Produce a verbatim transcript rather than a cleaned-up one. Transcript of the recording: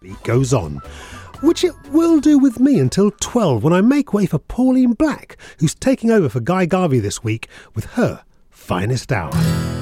beat goes on. Which it will do with me until twelve, when I make way for Pauline Black, who's taking over for Guy Garvey this week with her finest hour.